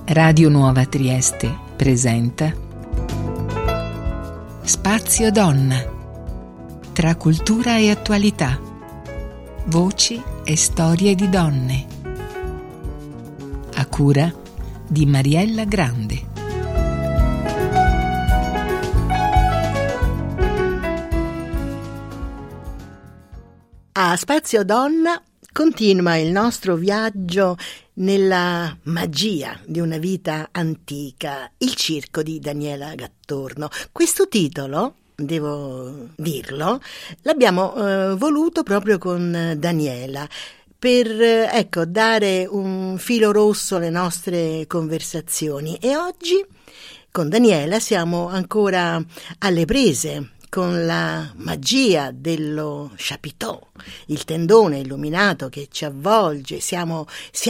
Radio Nuova Trieste presenta Spazio Donna. Tra cultura e attualità. Voci e storie di donne. A cura di Mariella Grande. A Spazio Donna continua il nostro viaggio nella magia di una vita antica, il circo di Daniela Gattorno. Questo titolo, devo dirlo, l'abbiamo voluto proprio con Daniela per dare un filo rosso alle nostre conversazioni, e oggi con Daniela siamo ancora alle prese con la magia dello chapiteau, il tendone illuminato che ci avvolge. Siamo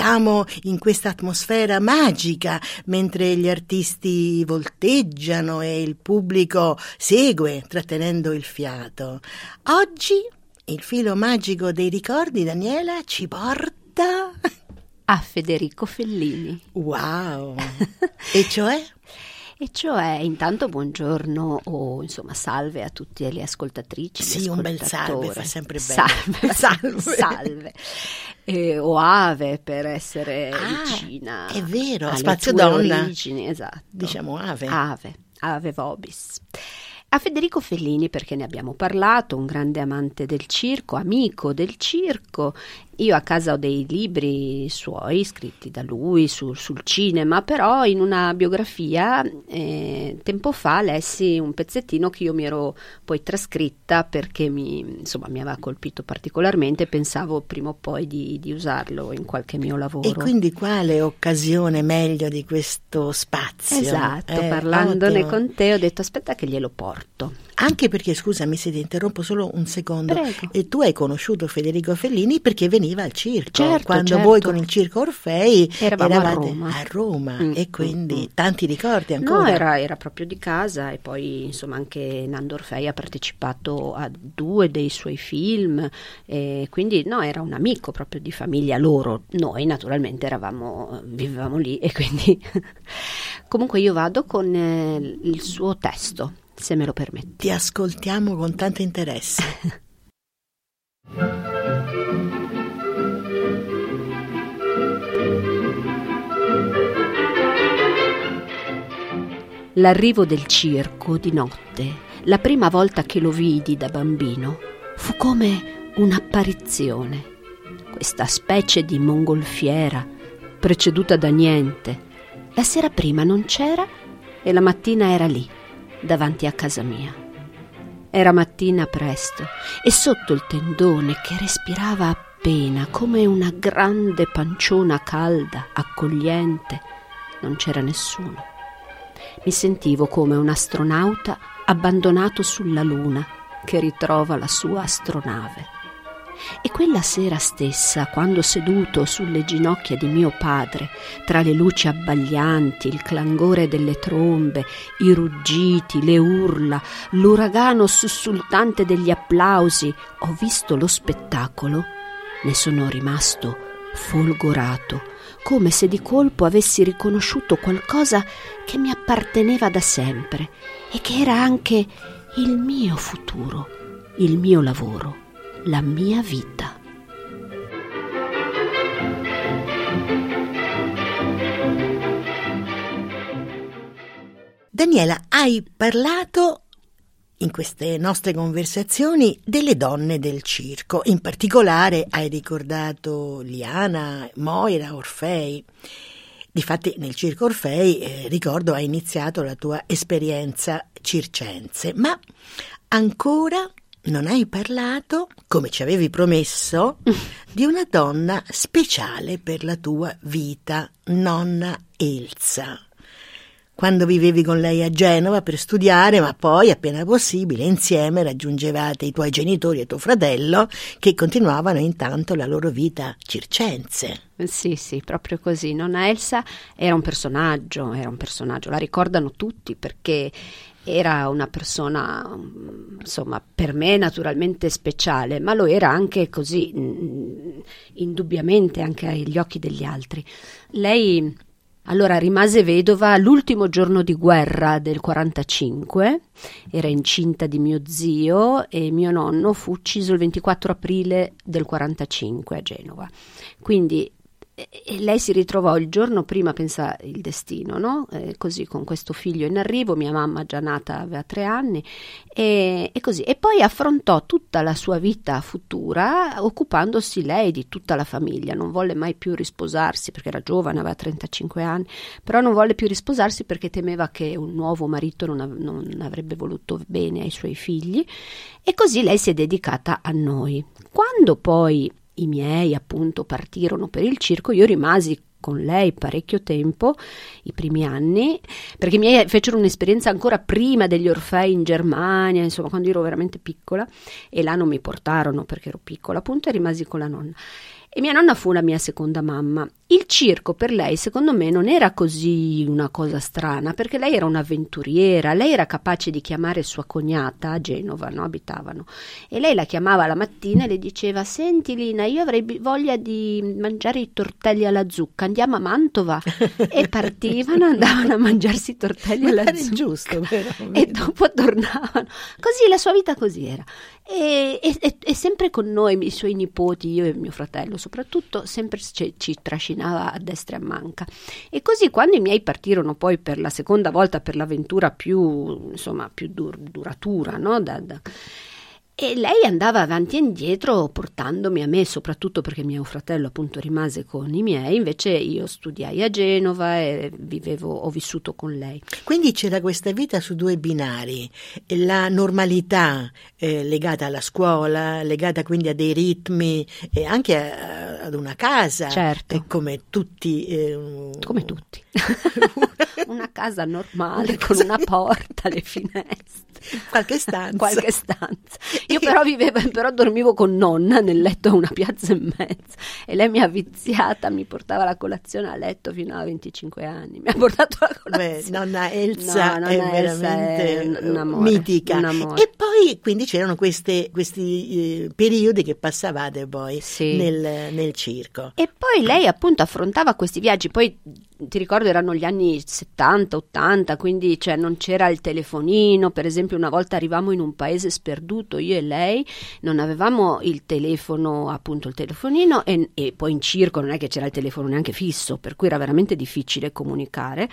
in questa atmosfera magica mentre gli artisti volteggiano e il pubblico segue trattenendo il fiato. Oggi il filo magico dei ricordi, Daniela, ci porta a Federico Fellini. Wow! E cioè? E cioè, intanto buongiorno o insomma salve a tutte le ascoltatrici. Sì, un bel salve, fa sempre bene. Salve. O ave per essere vicina. È vero, alle Spazio tue Donna. origini, esatto. Diciamo ave. Ave vobis. A Federico Fellini perché ne abbiamo parlato, un grande amante del circo, amico del circo. Io a casa ho dei libri suoi scritti da lui sul cinema, però in una biografia tempo fa lessi un pezzettino che io mi ero poi trascritta perché mi aveva colpito particolarmente e pensavo prima o poi di usarlo in qualche mio lavoro. E quindi quale occasione meglio di questo spazio? Esatto, parlandone ottimo con te ho detto aspetta che glielo porto. Anche perché, scusami se ti interrompo solo un secondo, Prego. E tu hai conosciuto Federico Fellini perché veniva al circo, certo. Voi con il Circo Orfei eravate a Roma e quindi tanti ricordi ancora. No, era proprio di casa, e poi insomma anche Nando Orfei ha partecipato a 2 dei suoi film, e quindi no, era un amico proprio di famiglia loro. Noi naturalmente vivevamo lì, e quindi comunque io vado con il suo testo, se me lo permetti. Ti ascoltiamo con tanto interesse. L'arrivo del circo di notte, la prima volta che lo vidi da bambino, fu come un'apparizione. Questa specie di mongolfiera, preceduta da niente. La sera prima non c'era e la mattina era lì, davanti a casa mia. Era mattina presto e sotto il tendone che respirava appena come una grande panciona calda, accogliente, non c'era nessuno. Mi sentivo come un astronauta abbandonato sulla Luna che ritrova la sua astronave. E quella sera stessa, quando seduto sulle ginocchia di mio padre, tra le luci abbaglianti, il clangore delle trombe, i ruggiti, le urla, l'uragano sussultante degli applausi, ho visto lo spettacolo, ne sono rimasto folgorato, come se di colpo avessi riconosciuto qualcosa che mi apparteneva da sempre e che era anche il mio futuro, il mio lavoro, la mia vita. Daniela, hai parlato in queste nostre conversazioni delle donne del circo. In particolare hai ricordato Liana, Moira, Orfei. Difatti nel Circo Orfei, ricordo, hai iniziato la tua esperienza circense, ma ancora non hai parlato, come ci avevi promesso, di una donna speciale per la tua vita, nonna Elsa. Quando vivevi con lei a Genova per studiare, ma poi, appena possibile, insieme raggiungevate i tuoi genitori e tuo fratello, che continuavano intanto la loro vita circense. Sì, proprio così. Nonna Elsa era un personaggio, la ricordano tutti perché era una persona, insomma, per me naturalmente speciale, ma lo era anche così, indubbiamente anche agli occhi degli altri. Lei Allora rimase vedova l'ultimo giorno di guerra del 45, era incinta di mio zio e mio nonno fu ucciso il 24 aprile del 45 a Genova. Quindi lei si ritrovò il giorno prima, pensa il destino, no? Così con questo figlio in arrivo, mia mamma già nata aveva 3 anni e così, e poi affrontò tutta la sua vita futura occupandosi lei di tutta la famiglia. Non volle mai più risposarsi perché era giovane, aveva 35 anni, però non volle più risposarsi perché temeva che un nuovo marito non avrebbe voluto bene ai suoi figli, e così lei si è dedicata a noi. Quando poi i miei appunto partirono per il circo, io rimasi con lei parecchio tempo, i primi anni, perché i miei fecero un'esperienza ancora prima degli Orfei in Germania, insomma, quando ero veramente piccola, e là non mi portarono perché ero piccola appunto, e rimasi con la nonna. E mia nonna fu la mia seconda mamma. Il circo per lei, secondo me, non era così una cosa strana, perché lei era un'avventuriera, lei era capace di chiamare sua cognata a Genova, no? Abitavano, e lei la chiamava la mattina e le diceva: senti Lina, io avrei voglia di mangiare i tortelli alla zucca, andiamo a Mantova. E partivano, andavano a mangiarsi i tortelli alla zucca, giusto, però, e dopo tornavano. Così la sua vita così era, e sempre con noi, i suoi nipoti, io e mio fratello soprattutto, sempre ci trascinava a destra e a manca. E così quando i miei partirono poi per la seconda volta per l'avventura più, insomma, più duratura, no? E lei andava avanti e indietro portandomi a me, soprattutto perché mio fratello appunto rimase con i miei, invece io studiai a Genova e ho vissuto con lei. Quindi c'era questa vita su 2 binari, la normalità legata alla scuola, legata quindi a dei ritmi e anche ad una casa, certo, come tutti. Come tutti. Una casa normale, con una porta, le finestre. Qualche stanza. Io però dormivo con nonna nel letto a una piazza e mezza, e lei mi ha viziata, mi portava la colazione a letto fino a 25 anni. Mi ha portato la colazione. Nonna Elsa è veramente è un amore, mitica. Un amore. E poi quindi c'erano questi periodi che passavate poi nel circo. E poi lei appunto affrontava questi viaggi, poi ti ricordo erano gli anni 70-80, quindi cioè non c'era il telefonino. Per esempio una volta arrivavamo in un paese sperduto, io e lei, non avevamo il telefono, appunto il telefonino, e poi in circo non è che c'era il telefono neanche fisso, per cui era veramente difficile comunicare.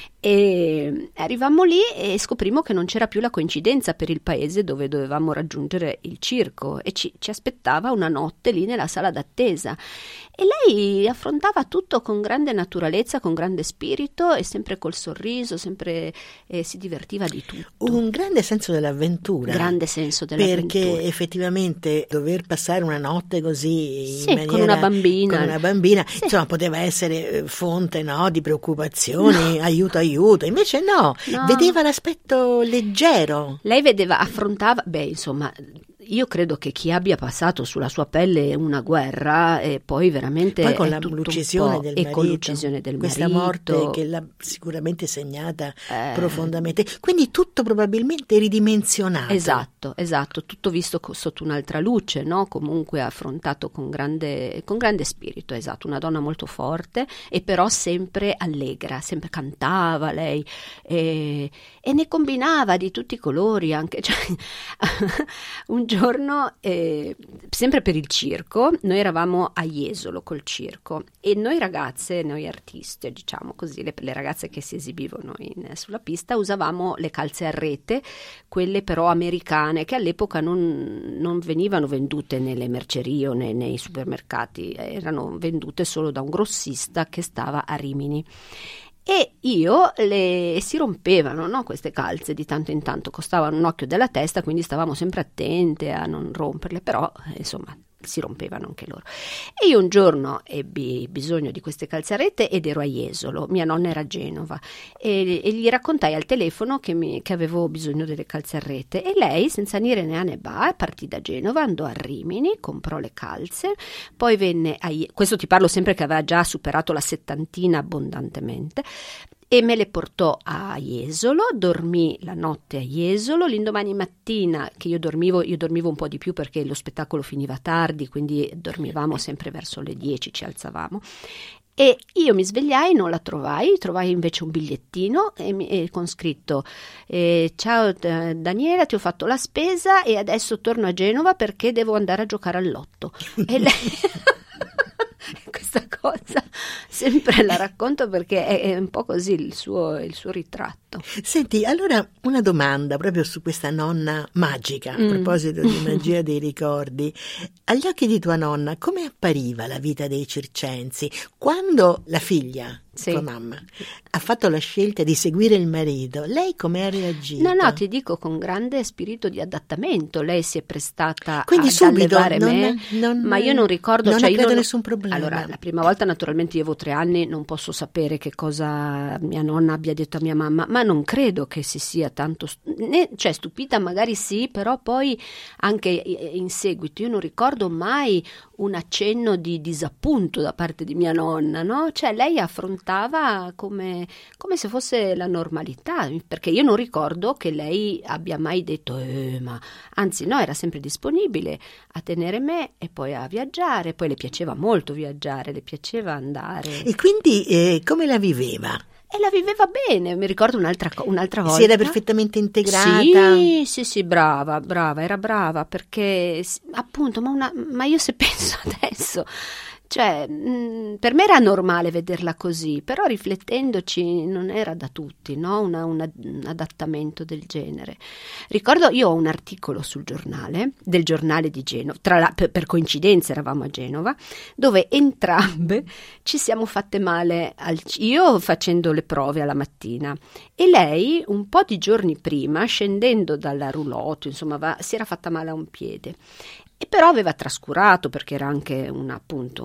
E arrivammo lì e scoprimmo che non c'era più la coincidenza per il paese dove dovevamo raggiungere il circo, e ci aspettava una notte lì nella sala d'attesa, e lei affrontava tutto con grande naturalezza, con grande spirito e sempre col sorriso, sempre si divertiva di tutto. Un grande senso dell'avventura. Grande senso dell'avventura. Perché effettivamente dover passare una notte così in maniera, con una bambina, insomma, poteva essere fonte, no, di preoccupazioni, aiuto. Invece no, vedeva l'aspetto leggero. Lei affrontava, insomma, io credo che chi abbia passato sulla sua pelle una guerra e poi veramente poi con l'uccisione del marito, con l'uccisione del questa marito, morte che l'ha sicuramente segnata profondamente, quindi tutto probabilmente ridimensionato. Esatto, tutto visto sotto un'altra luce, no? Comunque affrontato con grande spirito, esatto, una donna molto forte e però sempre allegra, sempre cantava lei e ne combinava di tutti i colori, anche cioè, un giorno, sempre per il circo, noi eravamo a Jesolo col circo, e noi ragazze, noi artiste, diciamo così, le ragazze che si esibivano sulla pista, usavamo le calze a rete, quelle però americane, che all'epoca non venivano vendute nelle mercerie o nei supermercati, erano vendute solo da un grossista che stava a Rimini. E si rompevano, no, queste calze di tanto in tanto, costavano un occhio della testa, quindi stavamo sempre attente a non romperle, però insomma si rompevano anche loro. E io un giorno ebbi bisogno di queste calze a rete ed ero a Jesolo, mia nonna era a Genova, e gli raccontai al telefono che avevo bisogno delle calze a rete, e lei senza dire né a né ba partì da Genova, andò a Rimini, comprò le calze, poi venne questo ti parlo sempre che aveva già superato la 70 abbondantemente, e me le portò a Jesolo, dormì la notte a Jesolo, l'indomani mattina che io dormivo un po' di più perché lo spettacolo finiva tardi, quindi dormivamo sempre verso le 10, ci alzavamo, E io mi svegliai, non la trovai invece un bigliettino con scritto ciao Daniela, ti ho fatto la spesa e adesso torno a Genova perché devo andare a giocare al lotto. E lei... Questa cosa sempre la racconto perché è un po' così il suo ritratto. Senti, allora una domanda proprio su questa nonna magica, a proposito di magia dei ricordi. Agli occhi di tua nonna, come appariva la vita dei circensi quando la figlia, tua mamma, ha fatto la scelta di seguire il marito? Lei come ha reagito? No, ti dico, con grande spirito di adattamento. Lei si è prestata quindi ad subito, allevare me, ma io non ricordo. Non cioè, credo io nessun problema. Allora, la prima volta naturalmente io avevo 3 anni, non posso sapere che cosa mia nonna abbia detto a mia mamma, ma non credo che si sia tanto, cioè stupita magari sì, però poi anche in seguito io non ricordo mai un accenno di disappunto da parte di mia nonna, no? Cioè lei affrontava come se fosse la normalità, perché io non ricordo che lei abbia mai detto ma anzi no, era sempre disponibile a tenere me e poi a viaggiare, poi le piaceva molto viaggiare, le piaceva andare. E quindi come la viveva? E la viveva bene, mi ricordo un'altra volta. Si era perfettamente integrata? Sì, brava, era brava, perché appunto, ma io se penso adesso, cioè per me era normale vederla così, però riflettendoci non era da tutti, no? Un adattamento del genere. Ricordo, io ho un articolo sul giornale, del giornale di Genova, per coincidenza eravamo a Genova, dove entrambe ci siamo fatte male, io facendo le prove alla mattina e lei un po' di giorni prima, scendendo dalla roulotte, insomma, si era fatta male a un piede. E però aveva trascurato perché era anche una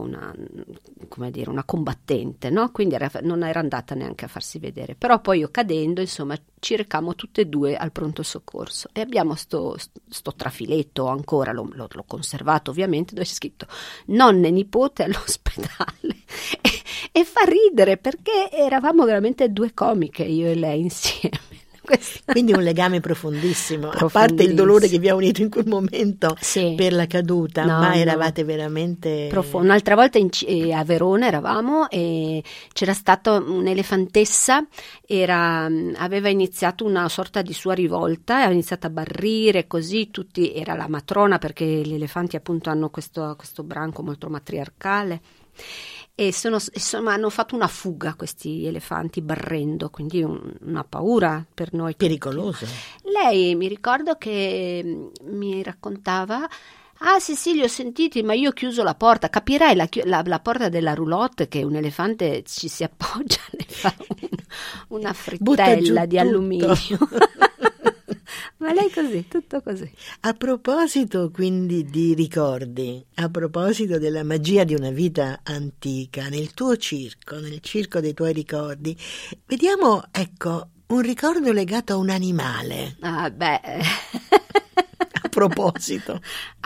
combattente, no? Quindi non era andata neanche a farsi vedere. Però poi io cadendo, insomma, ci recammo tutte e due al pronto soccorso e abbiamo sto trafiletto ancora, l'ho conservato ovviamente, dove c'è scritto nonne e nipote all'ospedale. E fa ridere perché eravamo veramente 2 comiche, io e lei insieme. Quindi un legame profondissimo, a parte il dolore che vi ha unito in quel momento per la caduta, ma eravate veramente profondo. Un'altra volta a Verona eravamo e c'era stata un'elefantessa, aveva iniziato una sorta di sua rivolta, aveva iniziato a barrire così, era la matrona perché gli elefanti appunto hanno questo branco molto matriarcale. E hanno fatto una fuga questi elefanti barrendo, quindi una paura per noi. Pericoloso. Lei mi ricordo che mi raccontava: ah sì, li ho sentiti, ma io ho chiuso la porta. Capirai la porta della roulotte, che un elefante ci si appoggia, le fa una frittella di alluminio. Ma lei così, tutto così. A proposito quindi di ricordi, a proposito della magia di una vita antica, nel tuo circo, nel circo dei tuoi ricordi, vediamo, ecco, un ricordo legato a un animale. Ah, beh... A proposito,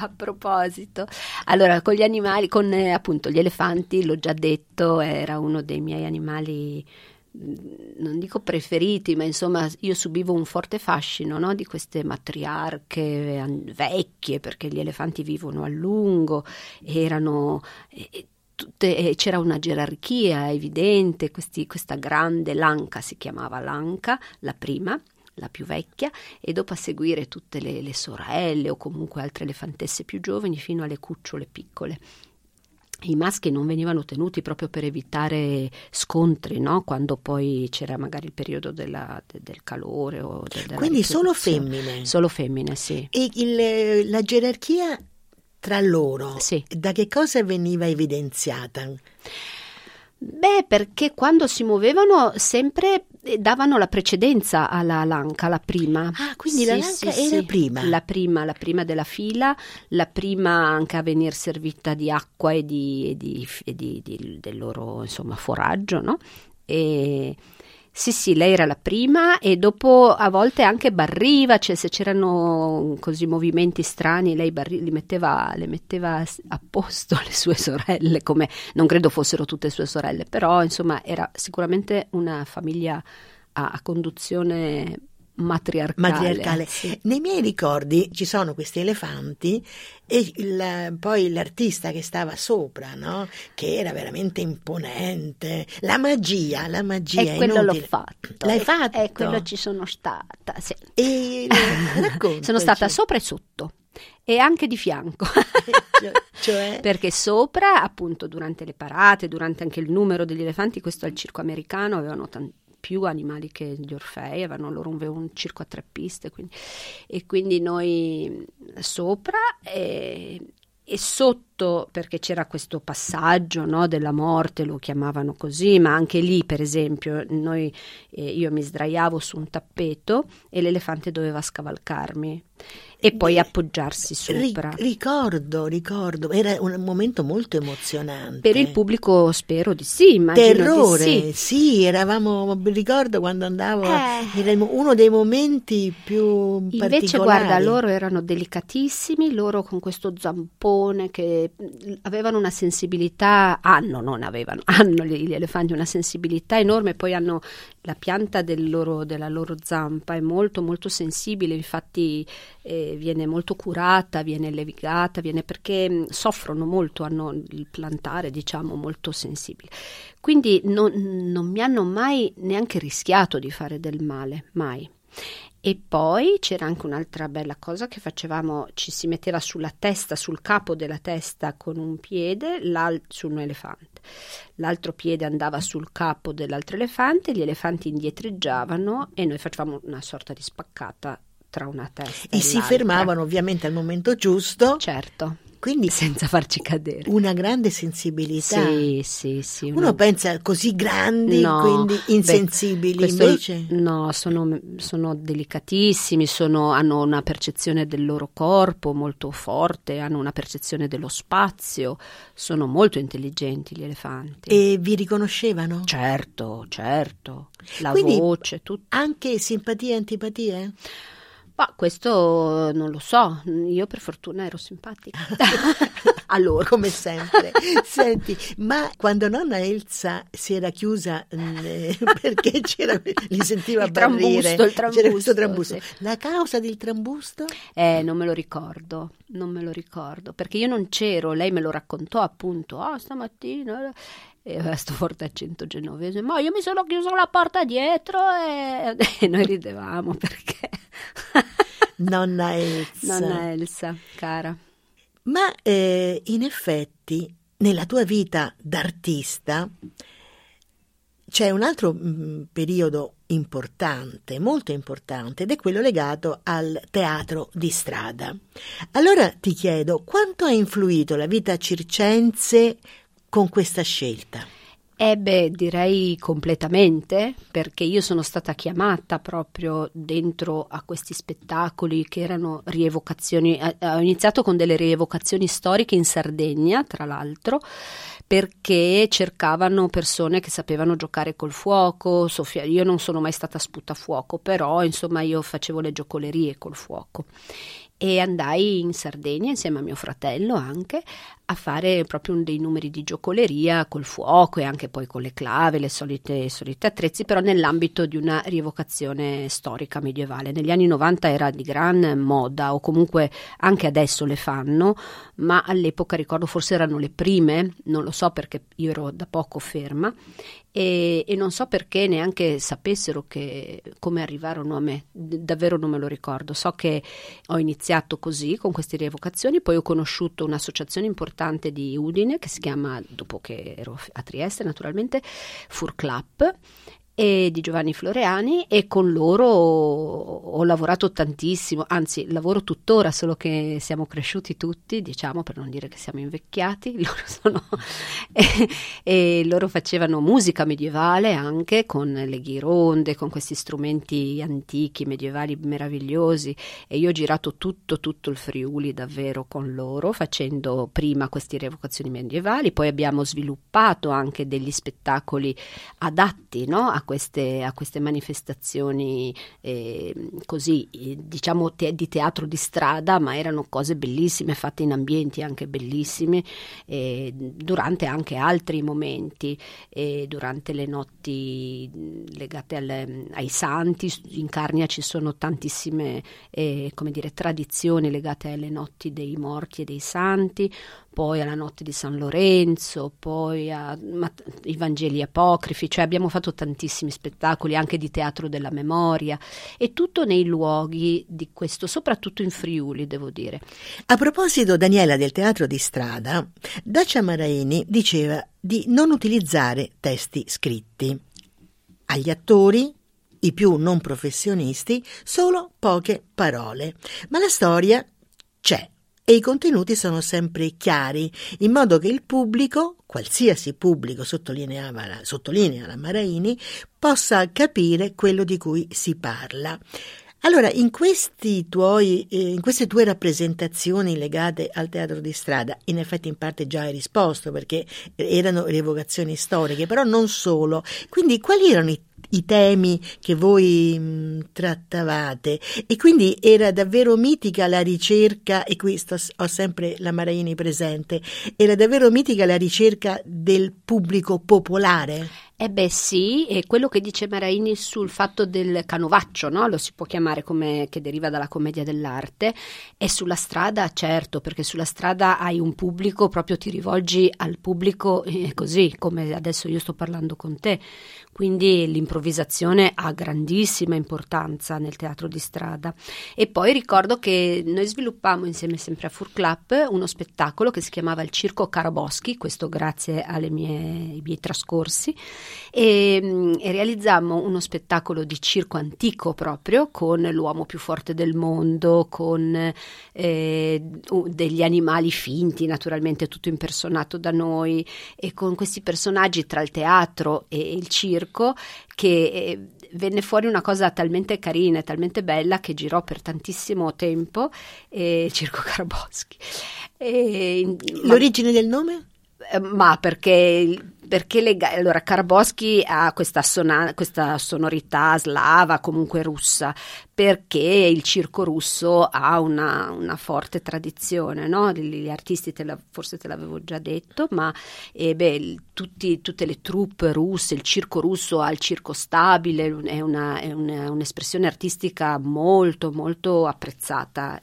allora con gli animali, con appunto gli elefanti, l'ho già detto, era uno dei miei animali, non dico preferiti, ma insomma io subivo un forte fascino, no? Di queste matriarche vecchie, perché gli elefanti vivono a lungo, erano c'era una gerarchia evidente, questa grande Lanka, si chiamava Lanka, la prima, la più vecchia, e dopo a seguire tutte le sorelle o comunque altre elefantesse più giovani fino alle cucciole piccole. I maschi non venivano tenuti proprio per evitare scontri, no? Quando poi c'era magari il periodo del calore o quindi solo femmine? Solo femmine, sì. E la gerarchia tra loro, sì, da che cosa veniva evidenziata? Beh, perché quando si muovevano sempre davano la precedenza alla Lanka, la prima. Ah, quindi la Lanka era prima? La prima della fila, la prima anche a venir servita di acqua e del loro, insomma, foraggio, no? E sì, lei era la prima e dopo a volte anche barriva, cioè se c'erano così movimenti strani lei le metteva a posto le sue sorelle, come non credo fossero tutte sue sorelle, però insomma era sicuramente una famiglia a conduzione matriarcale. Sì. Nei miei ricordi ci sono questi elefanti e poi l'artista che stava sopra, no? Che era veramente imponente. La magia E quello l'ho fatto. L'hai fatto? E quello ci sono stata, sì. E raccontaci. Sono stata sopra e sotto. E anche di fianco, cioè? Perché sopra, appunto, durante le parate, durante anche il numero degli elefanti, questo è il circo americano, avevano più animali che gli Orfei, avevano loro un circo a 3 piste, quindi noi sopra e sotto, perché c'era questo passaggio, no, della morte, lo chiamavano così, ma anche lì, per esempio, io mi sdraiavo su un tappeto e l'elefante doveva scavalcarmi e poi appoggiarsi sopra. Ricordo, era un momento molto emozionante. Per il pubblico spero di sì, immagino. Terrore, di sì, ricordo quando andavo, era uno dei momenti più particolari. Invece guarda, loro erano delicatissimi, loro con questo zampone che avevano una sensibilità, hanno gli elefanti una sensibilità enorme, poi hanno la pianta della loro zampa è molto molto sensibile, infatti viene molto curata, viene levigata, perché soffrono molto, hanno il plantare, diciamo, molto sensibile. Quindi non mi hanno mai neanche rischiato di fare del male, mai. E poi c'era anche un'altra bella cosa che facevamo, ci si metteva sulla testa, sul capo della testa con un piede su un elefante, l'altro piede andava sul capo dell'altro elefante, gli elefanti indietreggiavano e noi facevamo una sorta di spaccata tra una testa e si l'altra. Fermavano ovviamente al momento giusto. Certo. Quindi senza farci cadere. Una grande sensibilità. Sì. Uno pensa così grandi, quindi insensibili, invece? No, sono delicatissimi, hanno una percezione del loro corpo molto forte, hanno una percezione dello spazio, sono molto intelligenti gli elefanti. E vi riconoscevano? Certo. La quindi, voce, tutto. Anche simpatie e antipatie? Ma questo non lo so, io per fortuna ero simpatica. Allora, come sempre. Senti, ma quando nonna Elsa si era chiusa perché li sentiva il trambusto, c'era questo trambusto. Sì. La causa del trambusto? Non me lo ricordo, perché io non c'ero, lei me lo raccontò appunto, stamattina... E aveva sto forte accento genovese, ma io mi sono chiuso la porta dietro e noi ridevamo perché Nonna Elsa, cara. Ma in effetti nella tua vita d'artista c'è un altro periodo importante, molto importante, ed è quello legato al teatro di strada. Allora ti chiedo, quanto ha influito la vita circense con questa scelta? Direi completamente, perché io sono stata chiamata proprio dentro a questi spettacoli che erano rievocazioni. Ho iniziato con delle rievocazioni storiche in Sardegna, tra l'altro, perché cercavano persone che sapevano giocare col fuoco. Io non sono mai stata sputafuoco, però insomma io facevo le giocolerie col fuoco. E andai in Sardegna insieme a mio fratello anche a fare proprio dei numeri di giocoleria col fuoco e anche poi con le clave, le solite attrezzi, però nell'ambito di una rievocazione storica medievale. Negli anni 90 era di gran moda, o comunque anche adesso le fanno, ma all'epoca ricordo forse erano le prime, non lo so perché io ero da poco ferma, e non so perché neanche sapessero come arrivarono a me, davvero non me lo ricordo. So che ho iniziato così con queste rievocazioni, poi ho conosciuto un'associazione importante di Udine che si chiama, dopo che ero a Trieste naturalmente, Furclap, e di Giovanni Floreani, e con loro ho lavorato tantissimo, anzi lavoro tuttora, solo che siamo cresciuti tutti, diciamo, per non dire che siamo invecchiati. E loro facevano musica medievale anche con le ghironde, con questi strumenti antichi medievali meravigliosi, e io ho girato tutto il Friuli davvero con loro, facendo prima queste rievocazioni medievali, poi abbiamo sviluppato anche degli spettacoli adatti, no, a queste manifestazioni così, diciamo di teatro di strada, ma erano cose bellissime, fatte in ambienti anche bellissimi, durante anche altri momenti, durante le notti legate ai santi. In Carnia ci sono tantissime tradizioni legate alle notti dei morti e dei santi, poi alla notte di San Lorenzo, poi ai Vangeli apocrifi, cioè abbiamo fatto tantissimi spettacoli anche di teatro della memoria, e tutto nei luoghi di questo, soprattutto in Friuli, devo dire. A proposito, Daniela, del teatro di strada, Dacia Maraini diceva di non utilizzare testi scritti. Agli attori, i più non professionisti, solo poche parole, ma la storia c'è e i contenuti sono sempre chiari, in modo che il pubblico, qualsiasi pubblico, sottolinea la Maraini, possa capire quello di cui si parla. Allora, in queste tue rappresentazioni legate al teatro di strada, in effetti in parte già hai risposto, perché erano rievocazioni storiche, però non solo. Quindi quali erano i temi che voi trattavate? E quindi era davvero mitica la ricerca, e qui ho sempre la Maraini presente, era davvero mitica la ricerca del pubblico popolare? Sì, e quello che dice Maraini sul fatto del canovaccio, no? Lo si può chiamare, che deriva dalla commedia dell'arte, e sulla strada, certo, perché sulla strada hai un pubblico, proprio ti rivolgi al pubblico così come adesso io sto parlando con te, quindi l'improvvisazione ha grandissima importanza nel teatro di strada. E poi ricordo che noi sviluppammo insieme, sempre a Fur Club, uno spettacolo che si chiamava il Circo Karaboschi, questo grazie ai miei trascorsi, e realizzammo uno spettacolo di circo antico proprio, con l'uomo più forte del mondo, con degli animali finti, naturalmente tutto impersonato da noi, e con questi personaggi tra il teatro e il circo, che venne fuori una cosa talmente carina e talmente bella che girò per tantissimo tempo, Circo Karaboschi. L'origine del nome? Ma perché allora Karaboschi ha questa sonorità slava, comunque russa, perché il circo russo ha una forte tradizione, no? Gli artisti forse te l'avevo già detto, ma tutte le troupe russe, il circo russo ha il circo stabile, è un'espressione artistica molto molto apprezzata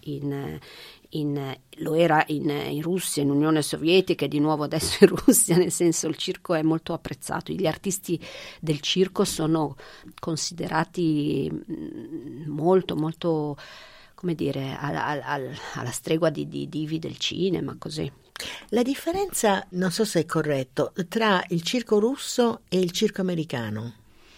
lo era in Russia, in Unione Sovietica, e di nuovo adesso in Russia, nel senso il circo è molto apprezzato. Gli artisti del circo sono considerati molto molto, come dire, alla stregua di divi del cinema, così. La differenza, non so se è corretto, tra il circo russo e il circo americano?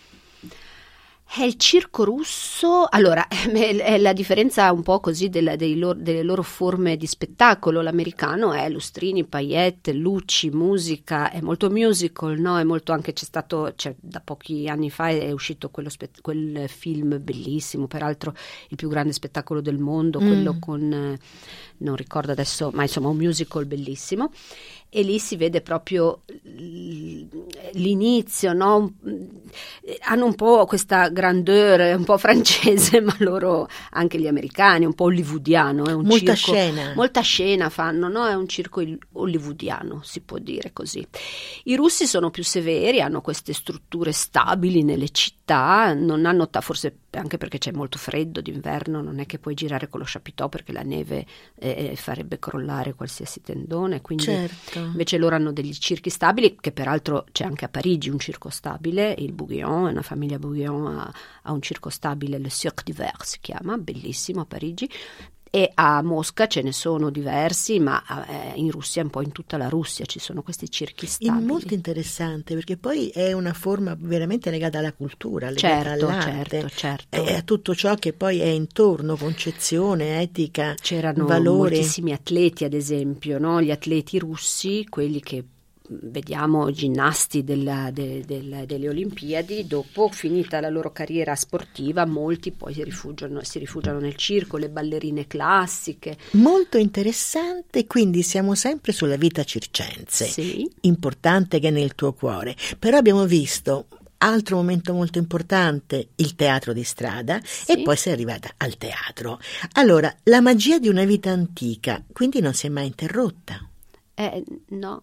È il circo russo, allora, è la differenza un po' così delle loro forme di spettacolo. L'americano è lustrini, paillette, luci, musica, è molto musical, no? È molto, anche da pochi anni fa è uscito quel film bellissimo, peraltro il più grande spettacolo del mondo, quello con, non ricordo adesso, ma insomma un musical bellissimo. E lì si vede proprio l'inizio, no? Hanno un po' questa grandeur un po' francese, ma loro, anche gli americani, un po' hollywoodiano, è un molta circo, scena. Molta scena fanno, no? È un circo hollywoodiano, si può dire così. I russi sono più severi, hanno queste strutture stabili nelle città, non hanno forse anche perché c'è molto freddo d'inverno, non è che puoi girare con lo chapiteau perché la neve farebbe crollare qualsiasi tendone, quindi certo. Invece loro hanno degli circhi stabili, che peraltro c'è anche a Parigi un circo stabile, il Bouguillon, una famiglia Bouguillon ha un circo stabile, le Cirque d'Hiver si chiama, bellissimo a Parigi, e a Mosca ce ne sono diversi, ma in Russia, un po' in tutta la Russia ci sono questi circhi stabili. È molto interessante, perché poi è una forma veramente legata alla cultura, legata all'arte, certo. A tutto ciò che poi è intorno, concezione, etica, c'erano valori. Moltissimi atleti, ad esempio, no? Gli atleti russi, quelli che vediamo ginnasti delle Olimpiadi, dopo finita la loro carriera sportiva molti poi si rifugiano nel circo, le ballerine classiche. Molto interessante, quindi siamo sempre sulla vita circense, sì. Importante che è nel tuo cuore, però abbiamo visto altro momento molto importante, il teatro di strada, Sì. e poi sei arrivata al teatro. Allora, la magia di una vita antica, quindi non si è mai interrotta. No.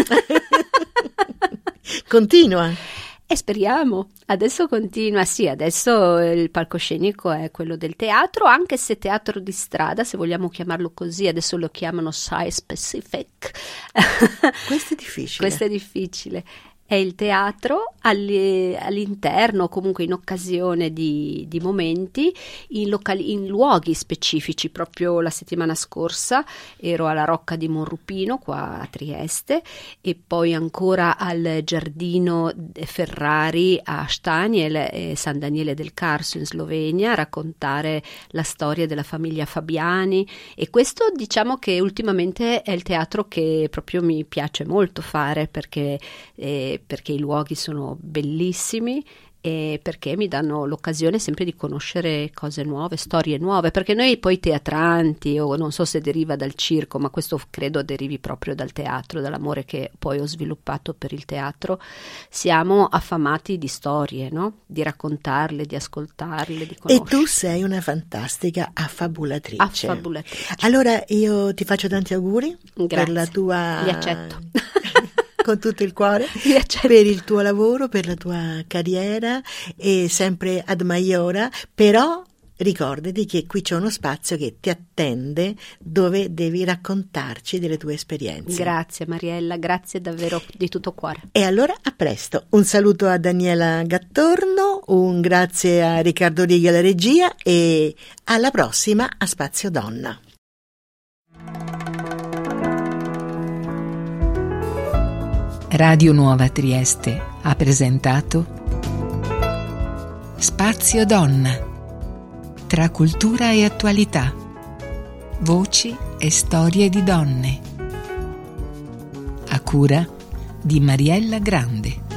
Continua. E speriamo, adesso continua, sì, adesso il palcoscenico è quello del teatro, anche se teatro di strada, se vogliamo chiamarlo così, adesso lo chiamano site specific. Questo è difficile. Questo è difficile. È il teatro all'interno, comunque in occasione di momenti, in luoghi specifici. Proprio la settimana scorsa ero alla Rocca di Monrupino, qua a Trieste, e poi ancora al Giardino Ferrari a Staniel e San Daniele del Carso in Slovenia, a raccontare la storia della famiglia Fabiani. E questo, diciamo che ultimamente è il teatro che proprio mi piace molto fare, perché i luoghi sono bellissimi e perché mi danno l'occasione sempre di conoscere cose nuove, storie nuove, perché noi poi teatranti, o non so se deriva dal circo, ma questo credo derivi proprio dal teatro, dall'amore che poi ho sviluppato per il teatro, siamo affamati di storie, no? Di raccontarle, di ascoltarle, di conoscere. E tu sei una fantastica affabulatrice. Affabulatrice. Allora io ti faccio tanti auguri. Grazie. Per la tua... Li accetto. Con tutto il cuore, per il tuo lavoro, per la tua carriera, e sempre ad Maiora, però ricordati che qui c'è uno spazio che ti attende, dove devi raccontarci delle tue esperienze. Grazie Mariella, grazie davvero di tutto cuore. E allora a presto, un saluto a Daniela Gattorno, un grazie a Riccardo Righi alla regia, e alla prossima a Spazio Donna. Radio Nuova Trieste ha presentato Spazio Donna, tra cultura e attualità, voci e storie di donne, a cura di Mariella Grande.